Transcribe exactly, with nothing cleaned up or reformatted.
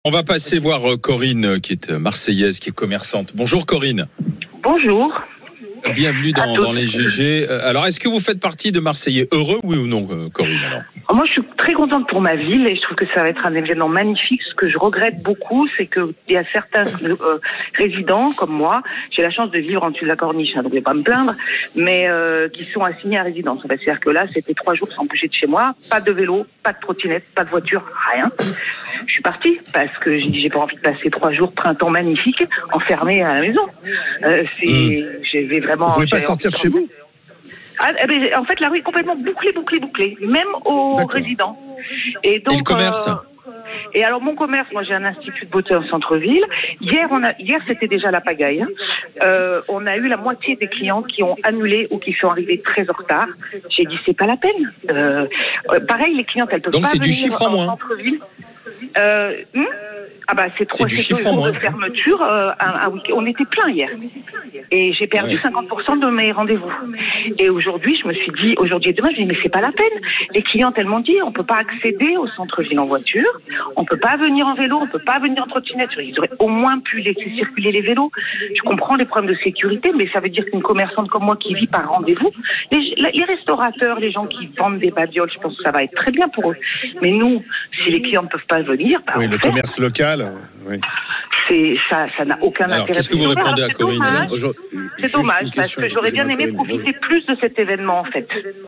On va passer voir Corinne, qui est marseillaise, qui est commerçante. Bonjour Corinne. Bonjour. Bienvenue dans, dans les G G. Alors, est-ce que vous faites partie de Marseillais heureux, oui ou non, Corinne alors ? Moi, je suis très contente pour ma ville et je trouve que ça va être un événement magnifique. Ce que je regrette beaucoup, c'est qu'il y a certains euh, résidents, comme moi, j'ai la chance de vivre en dessus de la corniche, hein, donc je ne vais pas me plaindre, mais euh, qui sont assignés à résidence. C'est-à-dire que là, c'était trois jours sans bouger de chez moi, pas de vélo, pas de trottinette, pas de voiture, rien. Je suis partie parce que j'ai dit j'ai pas envie de passer trois jours printemps magnifique enfermée à la maison. Euh, c'est, mmh. J'avais vraiment. Vous pouvez pas sortir de chez vous ? Ah, eh ben, en fait, la rue est complètement bouclée, bouclée, bouclée, même aux D'accord. résidents. Et donc. Et le commerce. Euh, Et alors mon commerce, moi j'ai un institut de beauté en centre-ville. Hier, on a, hier c'était déjà la pagaille. Hein. Euh, on a eu la moitié des clients qui ont annulé ou qui sont arrivés très en retard. J'ai dit c'est pas la peine. Euh, euh, pareil, les clientes elles peuvent donc pas venir du chiffre en en moins. centre-ville. Euh, hmm ah bah c'est trois jours de fermeture. Euh, un, un week-end. On était plein hier. Et j'ai perdu ouais. cinquante pour cent de mes rendez-vous. Et aujourd'hui, je me suis dit, aujourd'hui et demain, je me dis, mais c'est pas la peine. Les clientes, elles m'ont dit, on peut pas accéder au centre-ville en voiture, on peut pas venir en vélo, on peut pas venir en trottinette. Ils auraient au moins pu laisser circuler les vélos. Je comprends les problèmes de sécurité, mais ça veut dire qu'une commerçante comme moi qui vit par rendez-vous, les, les restaurateurs, les gens qui vendent des babioles, je pense que ça va être très bien pour eux. Mais nous, si les clients ne peuvent pas venir, bah, oui, le fait, commerce local, oui. C'est, ça, ça n'a aucun Alors, intérêt. Qu'est-ce que vous répondez à Corinne ? C'est dommage, parce que j'aurais bien aimé profiter plus de cet événement, en fait.